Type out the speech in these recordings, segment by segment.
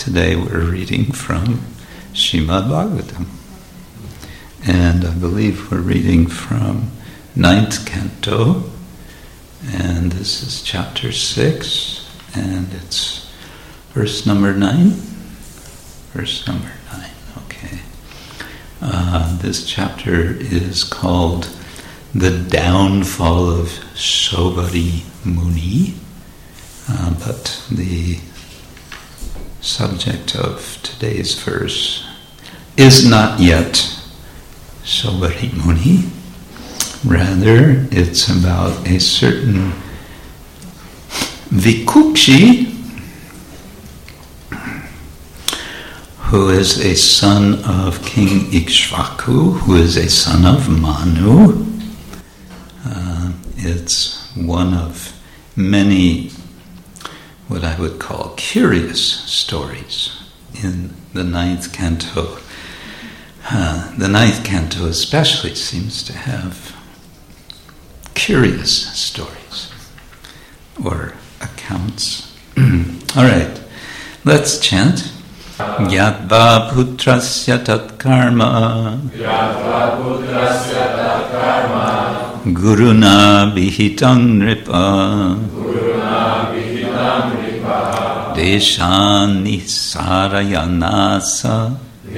today we're reading from Srimad Bhagavatam. And I believe we're reading from 9th canto, and this is chapter 6, and it's verse number 9. Verse number 9, okay. This chapter is called The Downfall of Saubhari Muni, but the subject of today's verse is not yet Saubhari Muni. Rather, it's about a certain Vikukshi who is a son of King Ikshvaku, who is a son of Manu. It's one of many what I would call curious stories in the 9th canto. The 9th canto especially seems to have curious stories or accounts. All right, let's chant. Yadva putrasya tat karma Guruna bihitam nripa Deshan nisarayanasa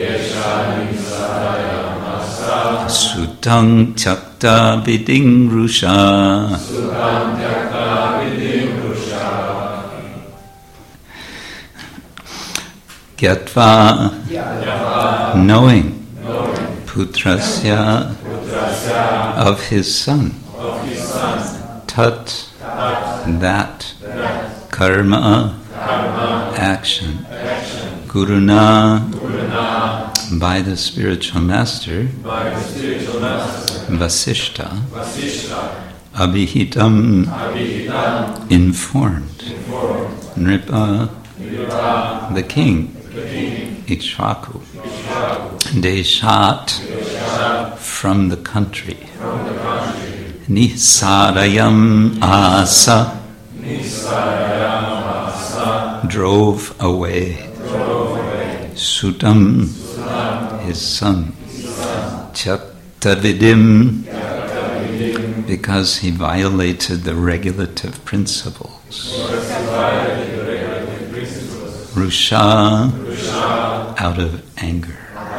Sutang chakta viding rusha Gyatva, knowing putrasya, of his son, tat, that, karma, action, guruna, by the spiritual master, Vasishta, abhihitam, informed, nripa, the king, Ikshvaku, Deshat, from the country, Nisarayam asa, drove away, Sutam, his son, Chaktavidim, because he violated the regulative principles, Rusha, out of anger.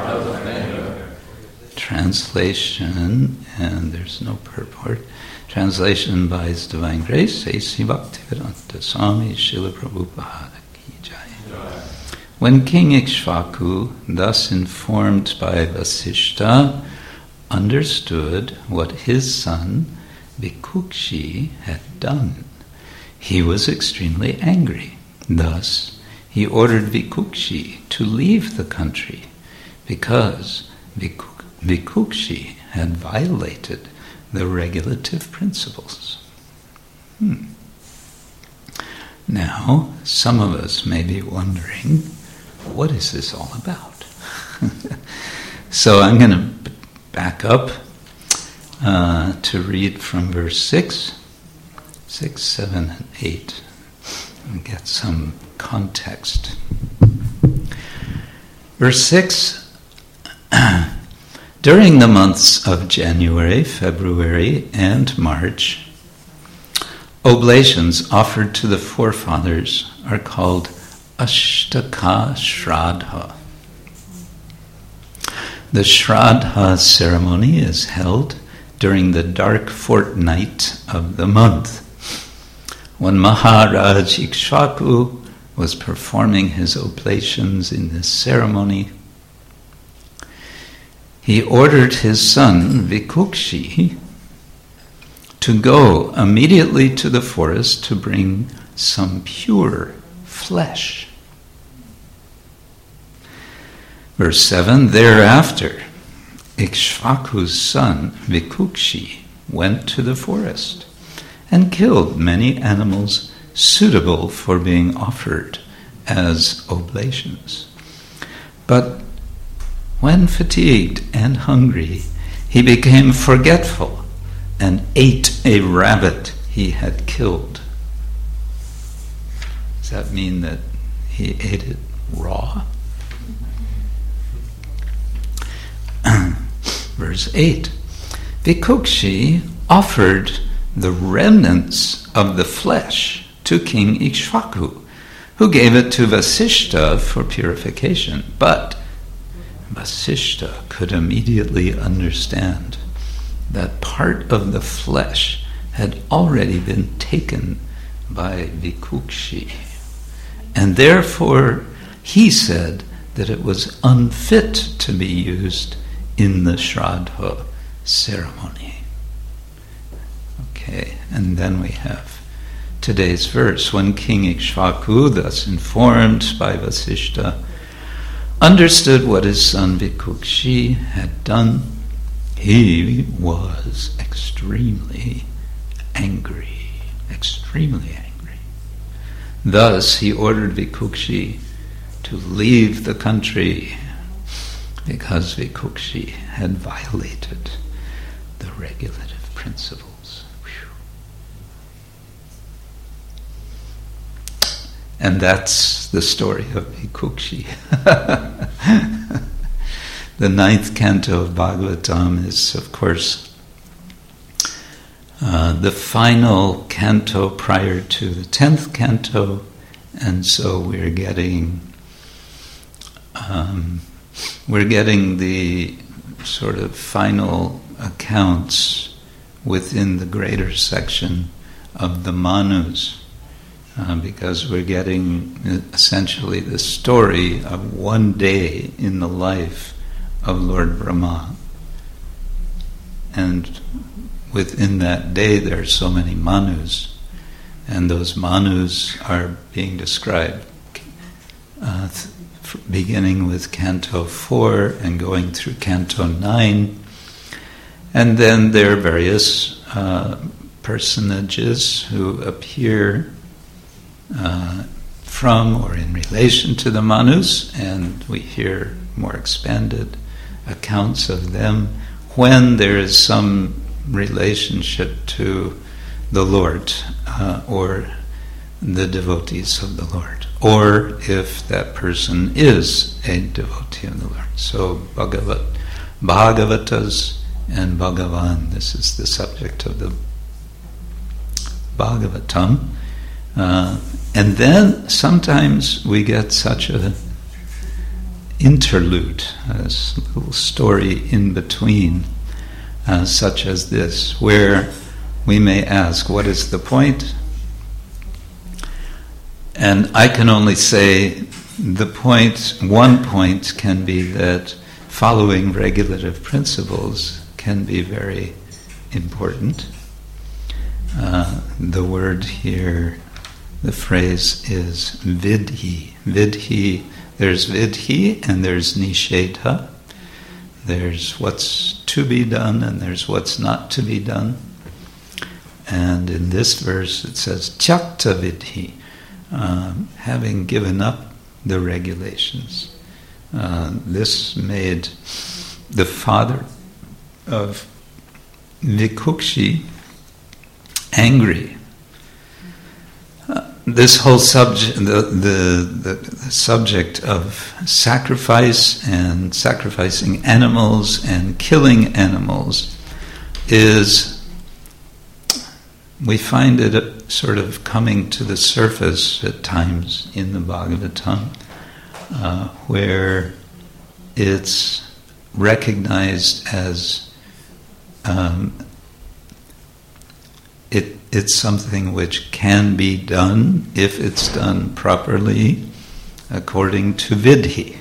Translation, and there's no purport. Translation by His Divine Grace, A.C. Bhaktivedanta Swami Srila Prabhupada Ki Jai. When King Ikshvaku, thus informed by Vasishta, understood what his son Vikukshi had done, he was extremely angry. Thus, he ordered Vikukshi to leave the country because Vikukshi had violated the regulative principles. Now, some of us may be wondering, what is this all about? So I'm going to back up to read from verse 6, 7, and 8, and get some context. Verse 6, during the months of January, February, and March, oblations offered to the forefathers are called Ashtaka Shraddha. The Shraddha ceremony is held during the dark fortnight of the month. When Maharaj Ikshvaku was performing his oblations in this ceremony, he ordered his son Vikukshi to go immediately to the forest to bring some pure flesh. Verse 7, thereafter, Ikshvaku's son Vikukshi went to the forest and killed many animals suitable for being offered as oblations. But when fatigued and hungry, he became forgetful and ate a rabbit he had killed. Does that mean that he ate it raw. Verse 8. Vikukshi offered the remnants of the flesh to King Ikshvaku, who gave it to Vasishta for purification. But Vasishta could immediately understand that part of the flesh had already been taken by Vikukshi, and therefore he said that it was unfit to be used in the Shraddha ceremony. Okay, and then we have today's verse. When King Ikshvaku, thus informed by Vasishta, understood what his son Vikukshi had done, he was extremely angry. Thus he ordered Vikukshi to leave the country because Vikukshi had violated the regulative principles. And that's the story of Vikukshi. The 9th canto of Bhagavatam is, of course, the final canto prior to the 10th canto, and so we're getting the sort of final accounts within the greater section of the Manus, because we're getting essentially the story of one day in the life of Lord Brahma. And within that day there are so many Manus, and those Manus are being described beginning with Canto 4 and going through Canto 9. And then there are various personages who appear from or in relation to the Manus, and we hear more expanded accounts of them when there is some relationship to the Lord or the devotees of the Lord, or if that person is a devotee of the Lord. So Bhagavatas and Bhagavan, this is the subject of the Bhagavatam. And then sometimes we get such a interlude, a little story in between, such as this, where we may ask, what is the point? And I can only say one point can be that following regulative principles can be very important. The word here, the phrase is vidhi. Vidhi, there's vidhi and there's nishedha. There's what's to be done and there's what's not to be done. And in this verse it says tyakta vidhi, having given up the regulations. This made the father of Vikukshi angry. This whole subject, the subject of sacrifice and sacrificing animals and killing animals is, we find it sort of coming to the surface at times in the Bhagavatam, where it's recognized as it's something which can be done if it's done properly according to vidhi.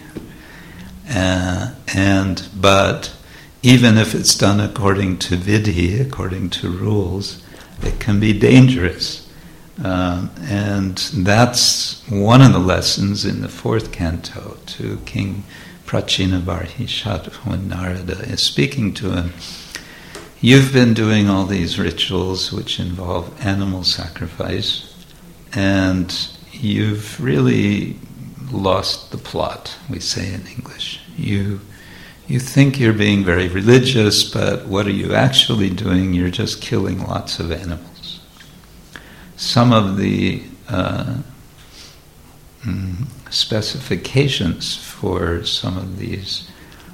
But even if it's done according to vidhi, according to rules, it can be dangerous. And that's one of the lessons in the 4th canto to King Prachinabarhishat, when Narada is speaking to him. You've been doing all these rituals which involve animal sacrifice, and you've really lost the plot, we say in English. You think you're being very religious, but what are you actually doing? You're just killing lots of animals. Some of the specifications for some of these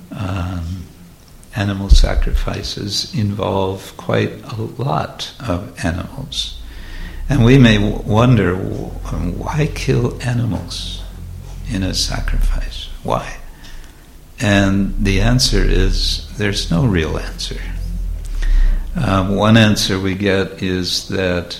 animal sacrifices involve quite a lot of animals. And we may wonder, why kill animals in a sacrifice? Why? And the answer is, there's no real answer. One answer we get is that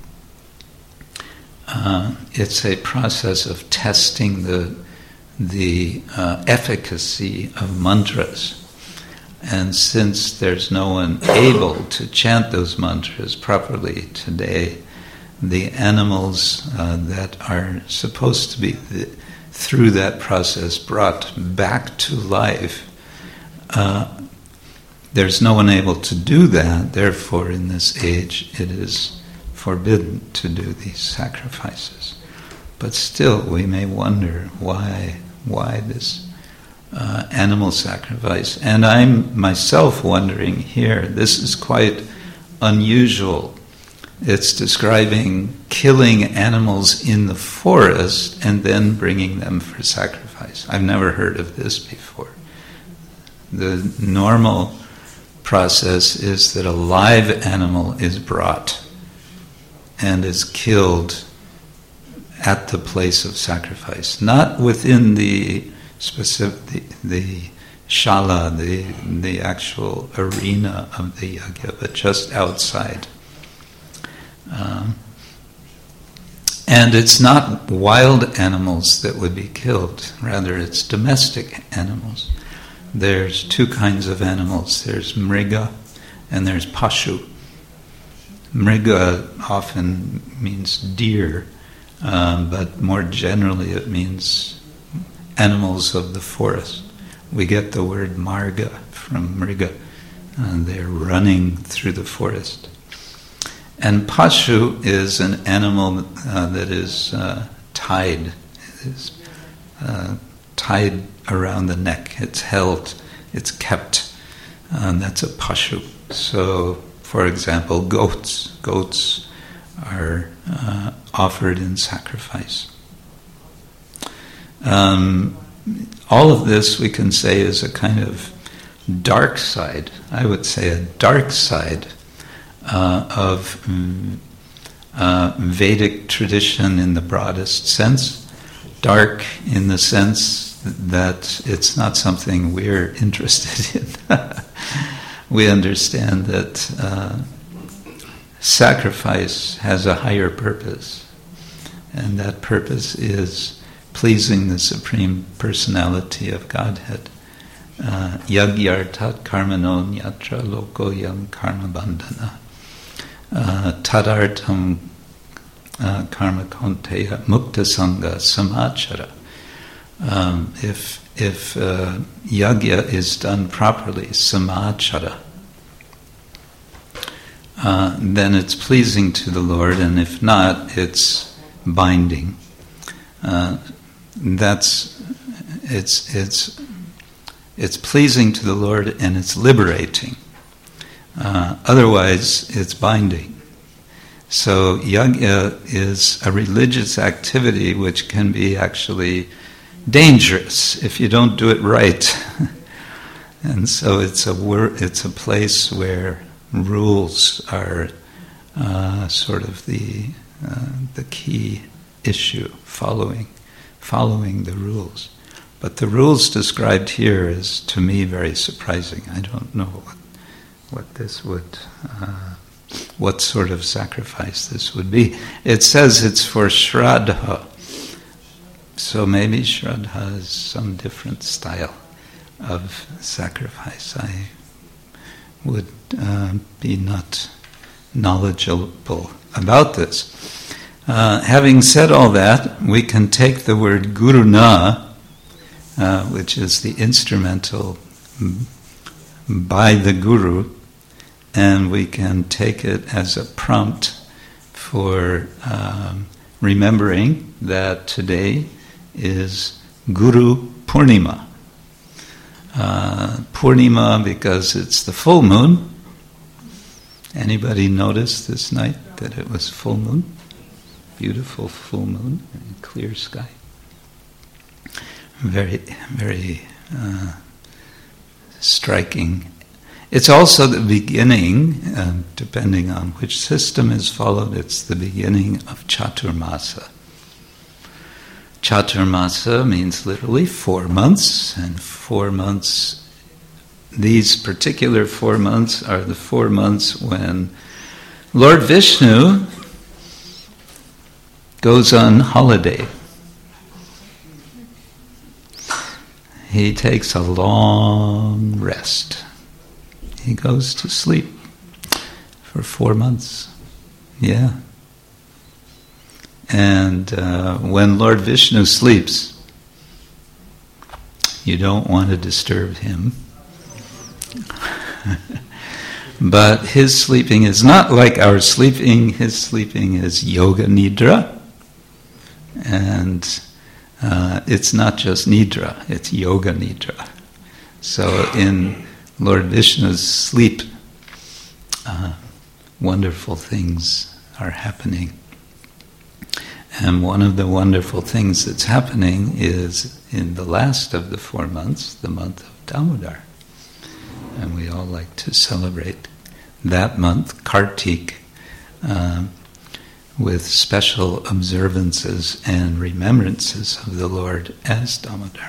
it's a process of testing the efficacy of mantras. And since there's no one able to chant those mantras properly today, the animals that are supposed to be, through that process, brought back to life, there's no one able to do that. Therefore, in this age, it is forbidden to do these sacrifices. But still, we may wonder why this animal sacrifice. And I'm myself wondering here, this is quite unusual. It's describing killing animals in the forest and then bringing them for sacrifice. I've never heard of this before. The normal process is that a live animal is brought and is killed at the place of sacrifice, not within the specific the shala, the actual arena of the yajna, but just outside. And it's not wild animals that would be killed, rather it's domestic animals. There's two kinds of animals. There's mriga and there's pashu. Mriga often means deer, but more generally it means animals of the forest. We get the word marga from mriga, and they're running through the forest. And pashu is an animal that is tied. It is tied around the neck. It's held, it's kept. That's a pashu. So, for example, goats. Goats are offered in sacrifice. All of this, we can say, is a kind of dark side. I would say a dark side of Vedic tradition in the broadest sense. Dark in the sense that it's not something we're interested in. We understand that sacrifice has a higher purpose, and that purpose is pleasing the Supreme Personality of Godhead. Yagyartat karmano nyatra loko yam karma bandhana. Tadartam karma konteya mukta sangha samachara. If yagya is done properly, samachara, then it's pleasing to the Lord, and if not, it's binding. It's pleasing to the Lord, and it's liberating. Otherwise, it's binding. So yajna is a religious activity which can be actually dangerous if you don't do it right. And so it's a place where rules are sort of the key issue, following the rules. But the rules described here is, to me, very surprising. I don't know what this would, what sort of sacrifice this would be. It says it's for Shraddha. So maybe Shraddha is some different style of sacrifice. I would be not knowledgeable about this. Having said all that, we can take the word guruna, which is the instrumental by the guru, and we can take it as a prompt for remembering that today is Guru Purnima. Purnima because it's the full moon. Anybody notice this night that it was full moon? Beautiful full moon and clear sky. very, very striking. It's also the beginning, depending on which system is followed, it's the beginning of Chaturmasa. Chaturmasa means literally 4 months, and 4 months, these particular 4 months are the 4 months when Lord Vishnu goes on holiday. He takes a long rest. He goes to sleep for 4 months. Yeah. And when Lord Vishnu sleeps, you don't want to disturb him. But his sleeping is not like our sleeping. His sleeping is yoga nidra. And it's not just nidra, it's yoga nidra. So in Lord Vishnu's sleep, wonderful things are happening. And one of the wonderful things that's happening is in the last of the 4 months, the month of Damodar. And we all like to celebrate that month, Kartik, with special observances and remembrances of the Lord as Damodar.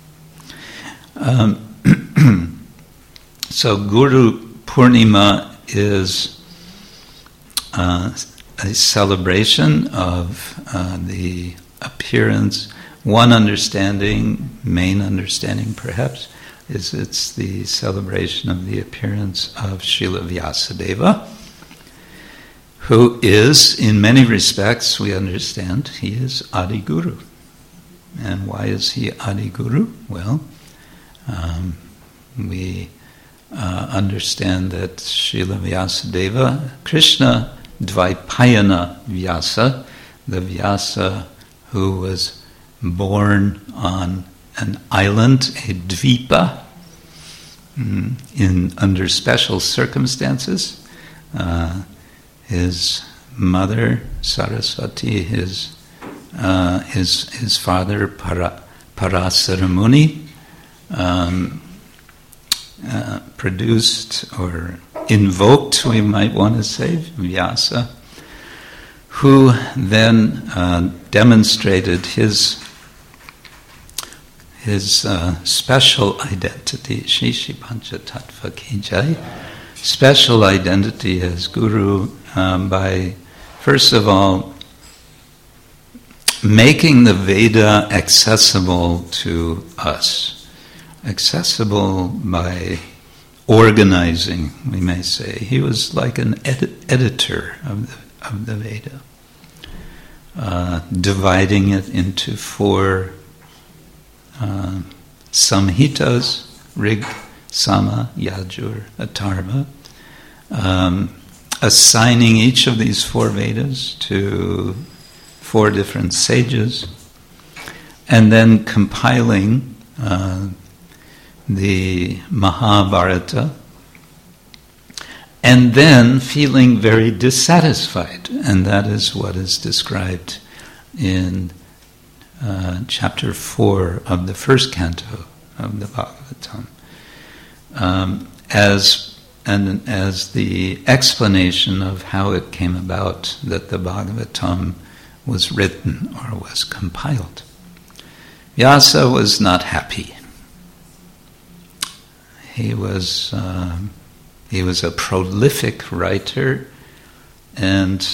So Guru Purnima is a celebration of the appearance. One understanding, main understanding perhaps, is it's the celebration of the appearance of Srila Vyasadeva, who is, in many respects, we understand, he is Adi Guru. And why is he Adi Guru? Well, we understand that Srila Vyasadeva, Krishna Dvaipayana Vyasa, the Vyasa who was born on an island, a dvipa, under special circumstances. His mother Saraswati, his father Parasara Muni, produced or invoked, we might want to say, Vyasa, who then demonstrated his special identity, Shishi Pancha Tattva Ki Jai, special identity as Guru by, first of all, making the Veda accessible to us. Accessible by organizing, we may say. He was like an editor of the Veda, dividing it into 4 samhitas, Rig, Sama, Yajur, Atharva, assigning each of these 4 Vedas to 4 different sages, and then compiling the Mahabharata, and then feeling very dissatisfied, and that is what is described in chapter 4 of the first canto of the Bhagavatam, as the explanation of how it came about that the Bhagavatam was written or was compiled. Vyasa was not happy. He was a prolific writer, and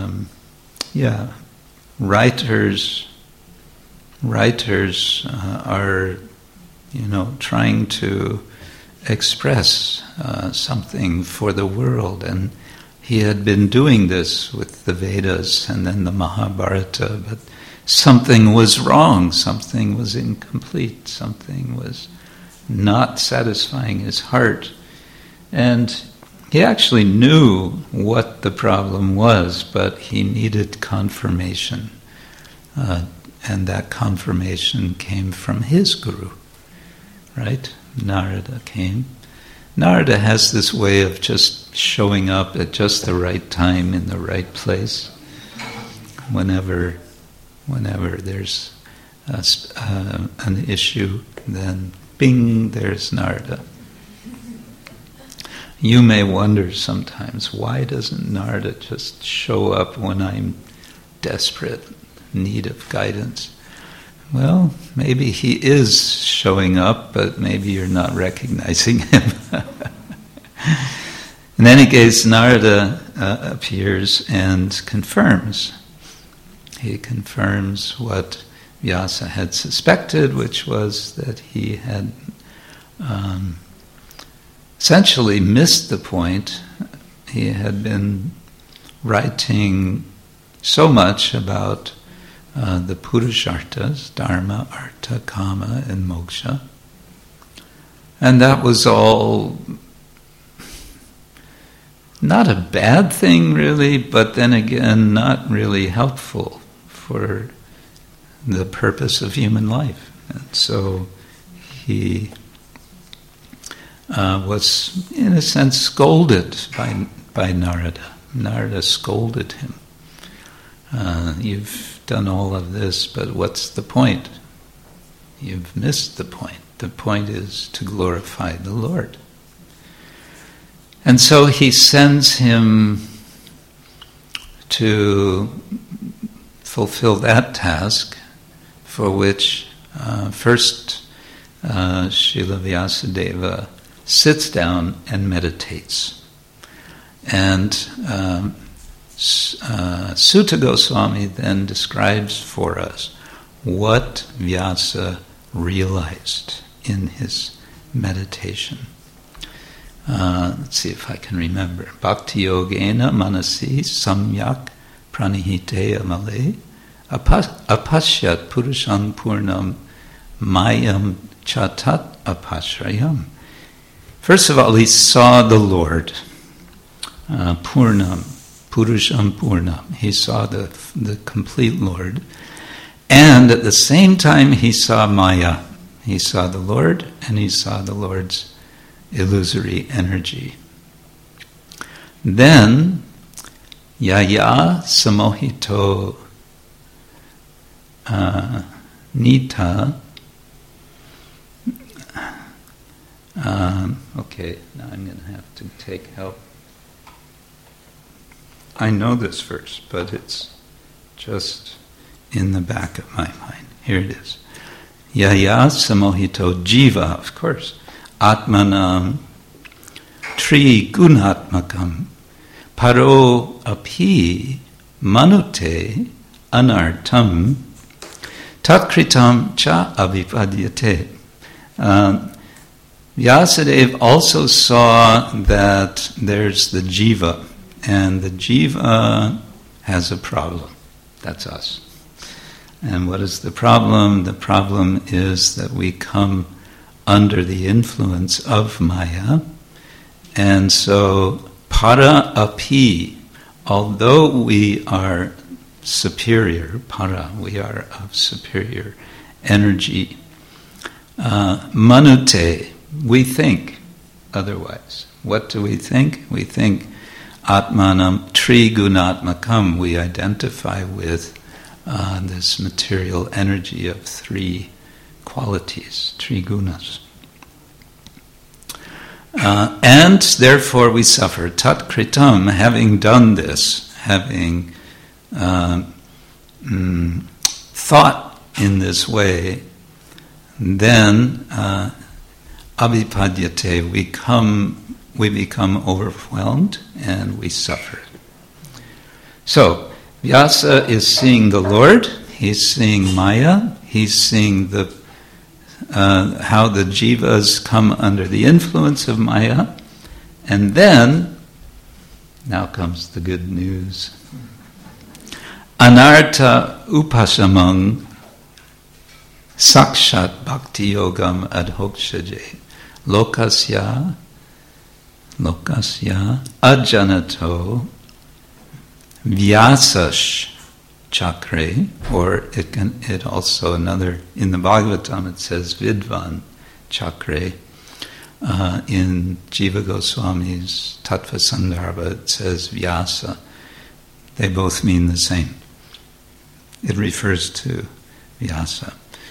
writers are, trying to express something for the world, and he had been doing this with the Vedas and then the Mahabharata, but something was wrong, something was incomplete, something was not satisfying his heart. And he actually knew what the problem was, but he needed confirmation. And that confirmation came from his guru, right? Narada came. Narada has this way of just showing up at just the right time in the right place. Whenever there's an issue, then bing, there's Narada. You may wonder sometimes, why doesn't Narada just show up when I'm desperate, need of guidance? Well, maybe he is showing up, but maybe you're not recognizing him. In any case, Narada appears and confirms. He confirms what Vyasa had suspected, which was that he had essentially missed the point. He had been writing so much about the Purusharthas, Dharma, Artha, Kama, and Moksha. And that was all not a bad thing, really, but then again, not really helpful for the purpose of human life. And so he was, in a sense, scolded by Narada. Narada scolded him. You've done all of this, but what's the point? You've missed the point. The point is to glorify the Lord. And so he sends him to fulfill that task, for which first Srila Vyasadeva sits down and meditates. And Sutta Goswami then describes for us what Vyasa realized in his meditation. Let's see if I can remember. Bhakti yogena manasi samyak pranihite amale apashyat purusham purnam mayam chatat apashrayam. First of all, he saw the Lord, purnam, purusham purnam. He saw the complete Lord. And at the same time, he saw Maya. He saw the Lord, and he saw the Lord's illusory energy. Then, yaya samohito nita. Okay, now I'm going to have to take help. I know this verse, but it's just in the back of my mind. Here it is. Yaya samohito jiva, of course. Atmanam tri gunatmakam paro api manute anartam tatkritam cha avipadyate. Vyasadeva also saw that there's the jiva, and the jiva has a problem. That's us. And what is the problem? The problem is that we come under the influence of Maya. And so, para api, although we are superior, para, we are of superior energy, manute, we think otherwise. What do we think? We think atmanam trigunatmakam, we identify with this material energy of three qualities, trigunas. And therefore we suffer. Tat kritam, having done this, having thought in this way, then abhipadyate, we become overwhelmed and we suffer. So, Vyasa is seeing the Lord, he's seeing Maya, he's seeing the how the jivas come under the influence of Maya, and then, now comes the good news. Anartha upasamang sakshat bhakti yogam adhokshaje lokasya ajanato vyasash chakre, or it also another, in the Bhagavatam it says vidvan chakre. In Jiva Goswami's Tattva Sandarbha it says Vyasa. They both mean the same. It refers to Vyasa.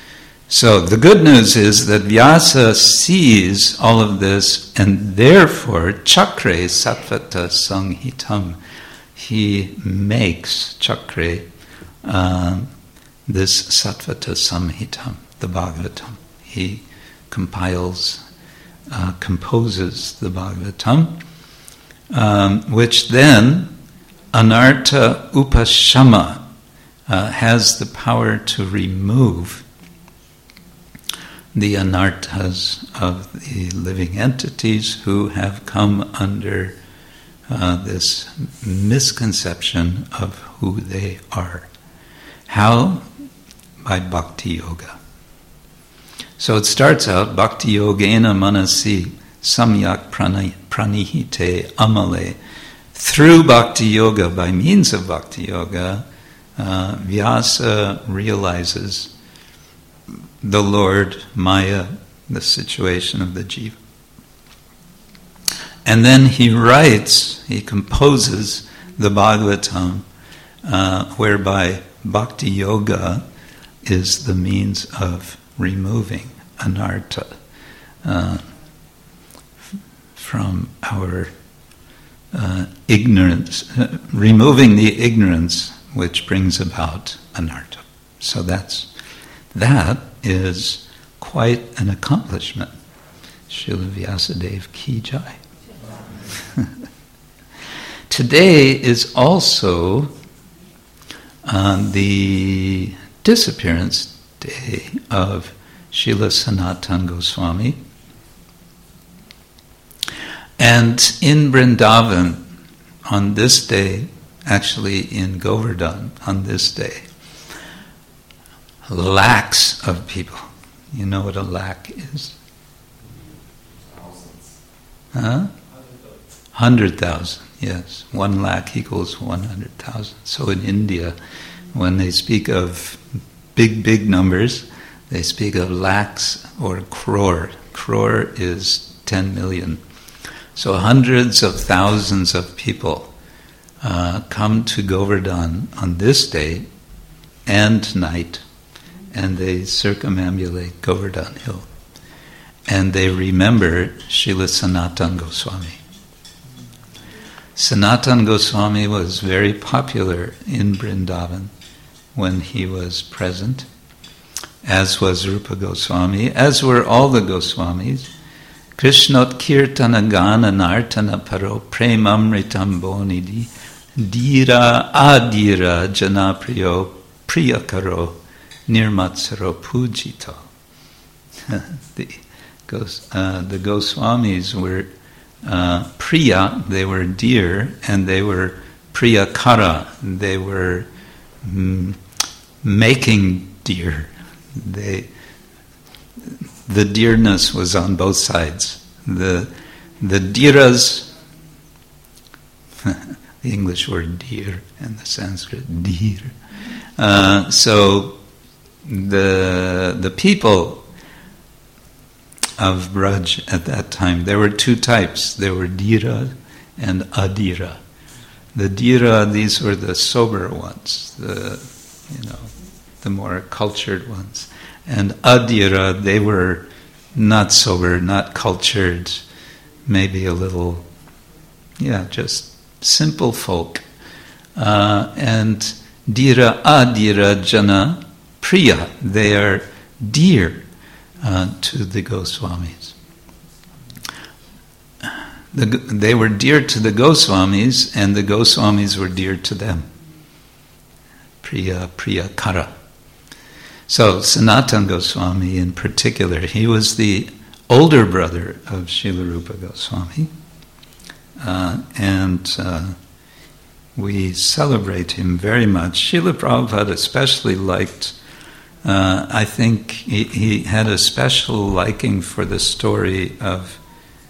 So the good news is that Vyasa sees all of this, and therefore Chakre Sattvata Sanghitam, he makes Chakre this Sattvata Samhitam, the Bhagavatam. He composes the Bhagavatam, which then Anartha Upashama has the power to remove the anarthas of the living entities who have come under this misconception of who they are. How? By Bhakti Yoga. So it starts out, Bhakti Yogena Manasi Samyak Pranihite Amale. Through Bhakti Yoga, by means of Bhakti Yoga, Vyasa realizes the Lord, Maya, the situation of the jiva. And then he composes the Bhagavatam, whereby Bhakti Yoga is the means of removing anartha from our ignorance, removing the ignorance which brings about anartha. So that is quite an accomplishment. Srila Vyasadeva ki jai. Today is also the disappearance day of Srila Sanatana Goswami. And in Vrindavan, on this day, actually in Govardhan, on this day, lakhs of people. You know what a lakh is? Huh? 100,000, yes. 1 lakh equals 100,000. So in India, when they speak of big numbers, they speak of lakhs or crore. Crore is 10 million. So hundreds of thousands of people come to Govardhan on this day and night, and they circumambulate Govardhan Hill. And they remember Srila Sanatana Goswami. Sanatana Goswami was very popular in Vrindavan when he was present, as was Rupa Goswami, as were all the Goswamis. Krishnot kirtana gana nartana paro premamritam bonidi dira adira janapriyo priyakaro nirmatsaro pujito. The Goswamis were priya, they were dear, and they were priyakara, they were making dear. The dearness was on both sides. The dhiras, the English word dear and the Sanskrit deer. So the people of Braj at that time, there were 2 types. There were dhira and adhira. The dhira, these were the sober ones, the more cultured ones. And adhira, they were not sober, not cultured, maybe a little, just simple folk. And dhira adhira jana priya, they are dear to the Goswamis. They were dear to the Goswamis, and the Goswamis were dear to them. Priya kara. So Sanatana Goswami in particular, he was the older brother of Srila Rupa Goswami, and we celebrate him very much. Srila Prabhupada especially liked, I think he had a special liking for the story of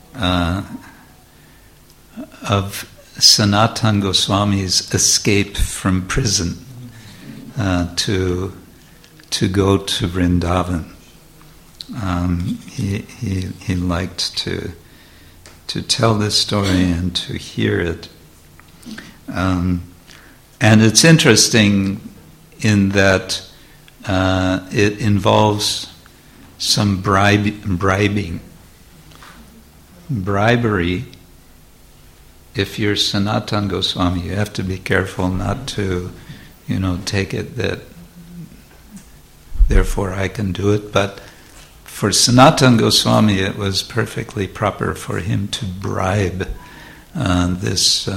Sanatana Goswami's escape from prison to go to Vrindavan. He liked to tell this story and to hear it. And it's interesting in that it involves some bribing. Bribery, if you're Sanatana Goswami, you have to be careful not to, take it that therefore I can do it. But for Sanatana Goswami, it was perfectly proper for him to bribe this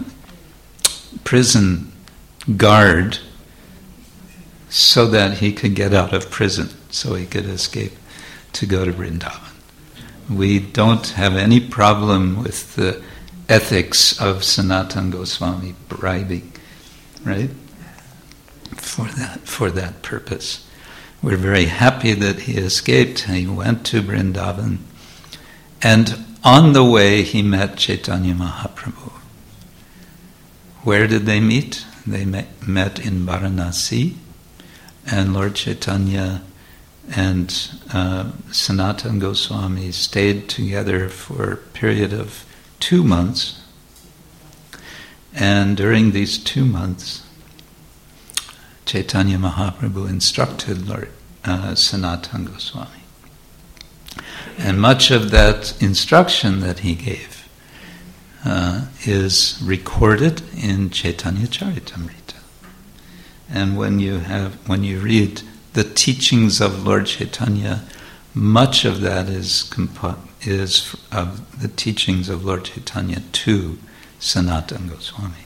prison guard so that he could get out of prison, so he could escape to go to Vrindavan. We don't have any problem with the ethics of Sanatana Goswami bribing, right? For that purpose. We're very happy that he escaped. He went to Vrindavan, and on the way he met Chaitanya Mahaprabhu. Where did they meet? They met in Varanasi, and Lord Chaitanya and Sanatana Goswami stayed together for a period of 2 months. And during these 2 months, Chaitanya Mahaprabhu instructed Lord Sanatana Goswami. And much of that instruction that he gave is recorded in Chaitanya Charitamrita. And when you read the teachings of Lord Chaitanya, much of that is of the teachings of Lord Chaitanya to Sanatana Goswami.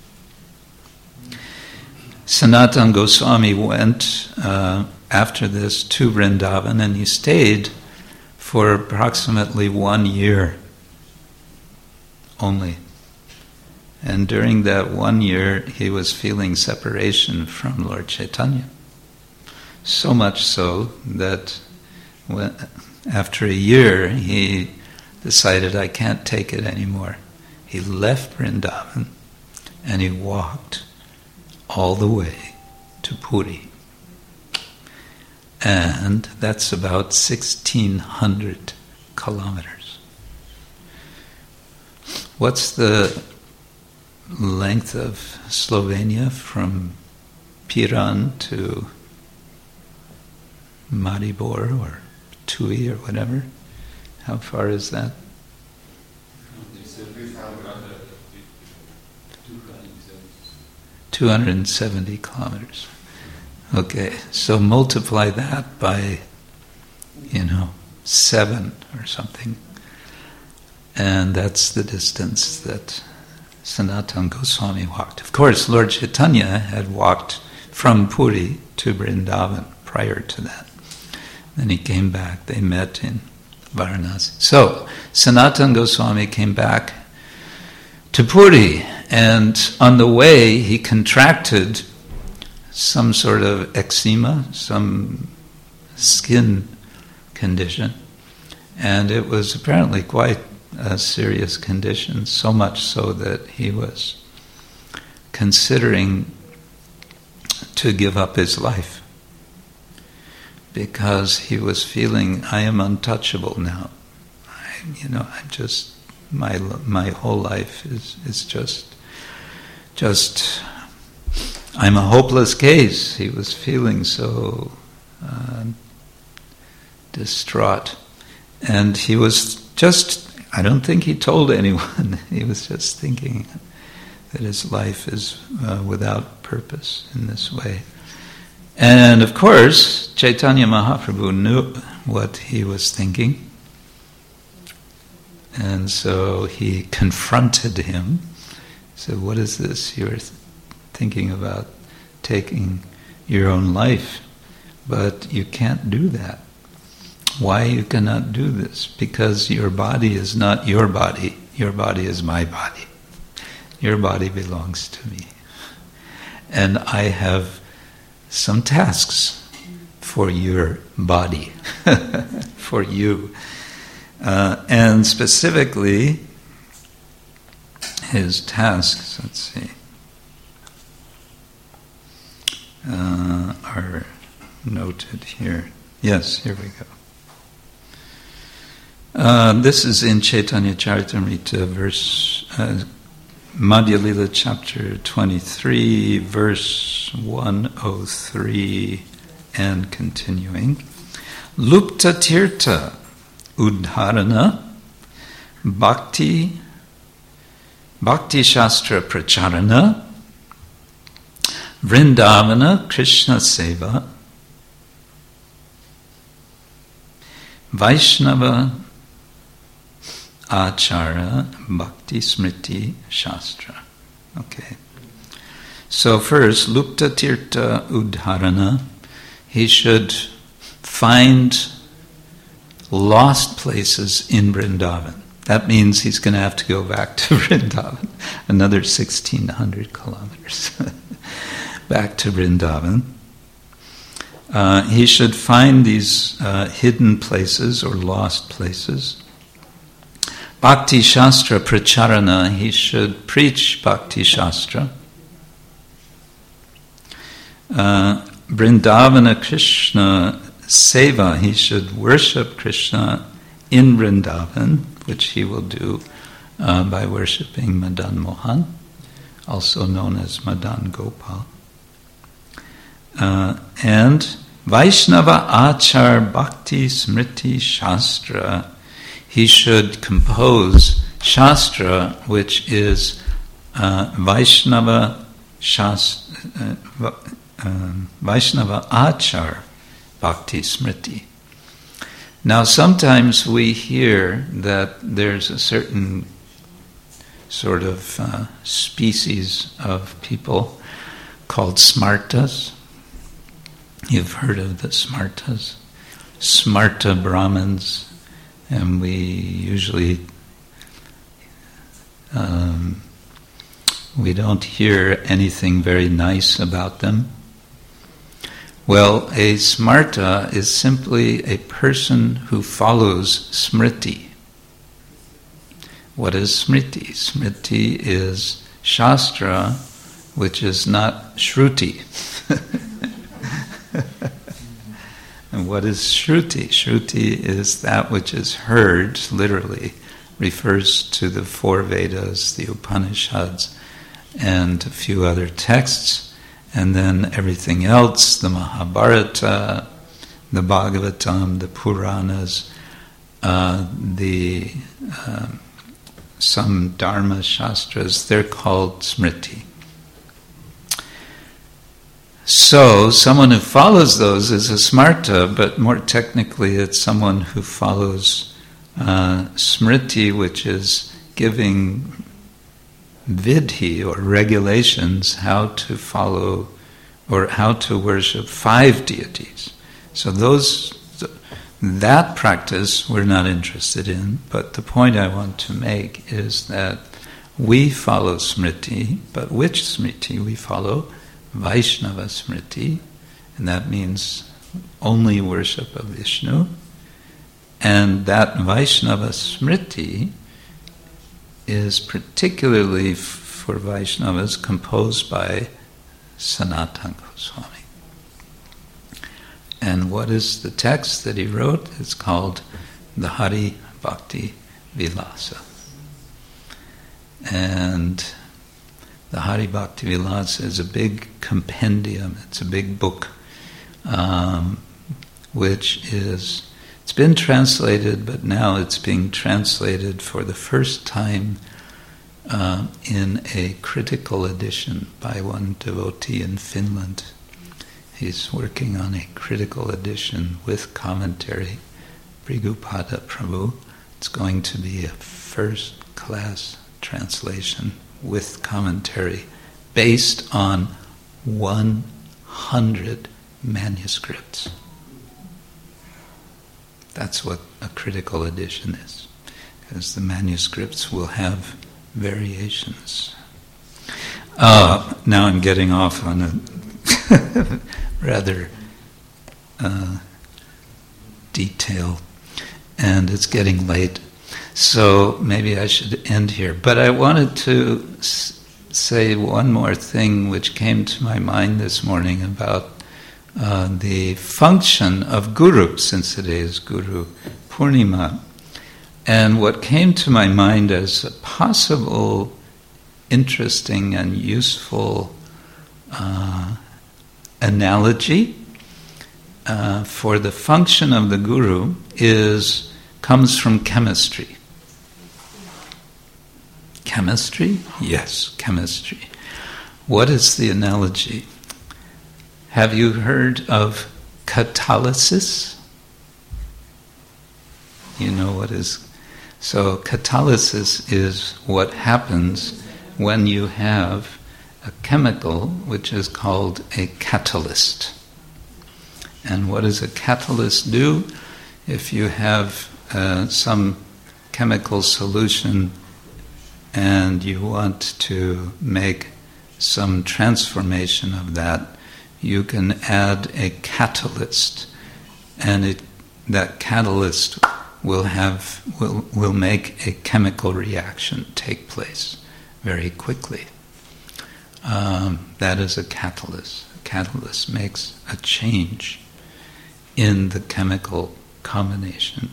Sanatana Goswami went after this to Vrindavan, and he stayed for approximately 1 year only. And during that 1 year, he was feeling separation from Lord Chaitanya. So much so that after a year, he decided, I can't take it anymore. He left Vrindavan and he walked all the way to Puri. And that's about 1,600 kilometers. What's the length of Slovenia from Piran to Maribor or Tui or whatever? How far is that? 270 kilometers. Okay, so multiply that by, 7 or something. And that's the distance that Sanatana Goswami walked. Of course, Lord Chaitanya had walked from Puri to Vrindavan prior to that. Then he came back, they met in Varanasi. So, Sanatana Goswami came back to Puri, and on the way he contracted some sort of eczema, some skin condition, and it was apparently quite a serious condition, so much so that he was considering to give up his life, because he was feeling, I am untouchable now. I'm just, my whole life is just I'm a hopeless case. He was feeling so distraught. And he was just, I don't think he told anyone. He was just thinking that his life is without purpose in this way. And of course, Chaitanya Mahaprabhu knew what he was thinking. And so he confronted him. He said, what is this? You're thinking about taking your own life, but you can't do that. Why you cannot do this? Because your body is not your body. Your body is my body. Your body belongs to me. And I have some tasks for your body, for you. And specifically, his tasks, let's see, are noted here. Yes, here we go. This is in Chaitanya Charitamrita, verse Madhya Lila, chapter 23, verse 103, and continuing. Lupta Tirtha Udharana Bhakti Shastra Pracharana Vrindavana Krishna Seva Vaishnava Achara Bhakti Smriti Shastra. Okay. So first, Lupta Tirtha Udharana, he should find lost places in Vrindavan. That means he's going to have to go back to Vrindavan, another 1,600 kilometers back to Vrindavan. He should find these hidden places or lost places. Bhakti Shastra Pracharana, he should preach Bhakti Shastra. Vrindavana Krishna Seva, he should worship Krishna in Vrindavan, which he will do by worshipping Madan Mohan, also known as Madan Gopal. And Vaishnava Achar Bhakti Smriti Shastra, he should compose Shastra, which is Vaishnava Achar Bhakti Smriti. Now sometimes we hear that there's a certain sort of species of people called Smartas. You've heard of the Smartas, Smarta Brahmins, and we usually we don't hear anything very nice about them. Well, a Smarta is simply a person who follows Smriti. What is Smriti? Smriti is Shastra, which is not Shruti. And what is Shruti? Shruti is that which is heard, literally, refers to the four Vedas, the Upanishads, and a few other texts, and then everything else, the Mahabharata, the Bhagavatam, the Puranas, some Dharma Shastras, they're called Smriti. So, someone who follows those is a Smarta, but more technically it's someone who follows Smriti, which is giving vidhi, or regulations, how to follow or how to worship 5 deities. So that practice we're not interested in, but the point I want to make is that we follow Smriti, but which Smriti we follow? Vaishnava Smriti, and that means only worship of Vishnu. And that Vaishnava Smriti is particularly for Vaishnavas composed by Sanatana Goswami. And what is the text that he wrote? It's called the Hari Bhakti Vilasa. And the Hari Bhakti Vilasa is a big compendium, it's a big book, it's been translated, but now it's being translated for the first time in a critical edition by one devotee in Finland. He's working on a critical edition with commentary, Brigupada Prabhu. It's going to be a first-class translation with commentary based on 100 manuscripts. That's what a critical edition is, because the manuscripts will have variations. Now I'm getting off on a rather detail, and it's getting late, so maybe I should end here. But I wanted to say one more thing which came to my mind this morning about the function of Guru, since today is Guru Purnima. And what came to my mind as a possible interesting and useful analogy for the function of the guru comes from chemistry. Chemistry? Yes, chemistry. What is the analogy? Have you heard of catalysis? You know what is... So catalysis is what happens when you have a chemical which is called a catalyst. And what does a catalyst do? If you have some chemical solution and you want to make some transformation of that, you can add a catalyst, and that catalyst will make a chemical reaction take place very quickly. That is a catalyst. A catalyst makes a change in the chemical combination.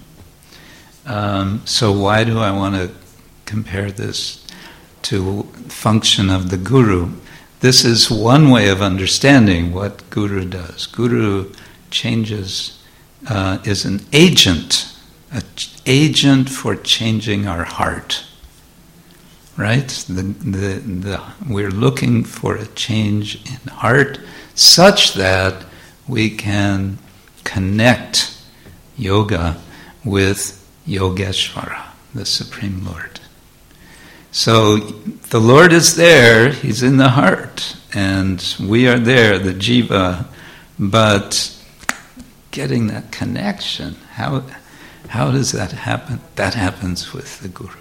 So why do I want to compare this to function of the guru? This is one way of understanding what guru does. Guru changes, is an agent for changing our heart. Right? We're looking for a change in heart such that we can connect yoga with Yogeshvara, the Supreme Lord. So the Lord is there, He's in the heart, and we are there, the jiva, but getting that connection, how does that happen? That happens with the Guru.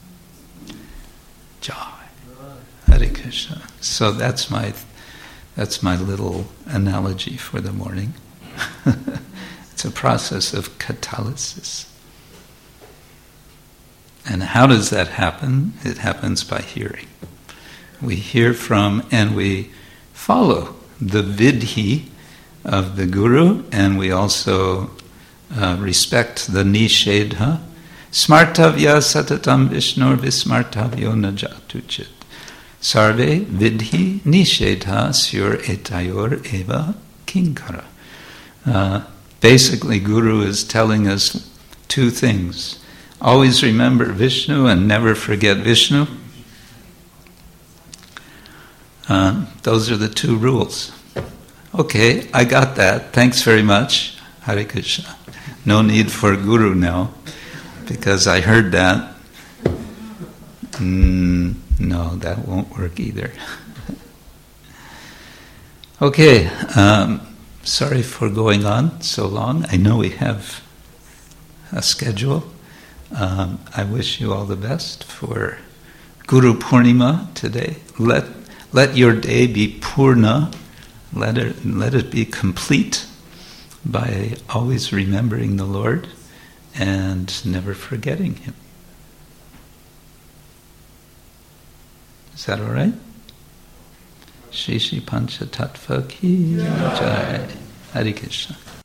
Jai. Hare Krishna. So that's my little analogy for the morning. It's a process of catalysis. And how does that happen? It happens by hearing. We hear from and we follow the vidhi of the Guru, and we also respect the nishedha. Smartavya satatam vishnur vismartavyo najatuchit. Sarve vidhi nishedha sur etayor eva kinkara. Basically, Guru is telling us two things. Always remember Vishnu and never forget Vishnu. Those are the two rules. Okay, I got that. Thanks very much. Hare Krishna. No need for Guru now, because I heard that. No, that won't work either. Okay, sorry for going on so long. I know we have a schedule. I wish you all the best for Guru Purnima today. Let your day be Purna. Let it be complete by always remembering the Lord and never forgetting Him. Is that all right? Shri Shri Pancha Tattva Ki Jai. Hare Krishna.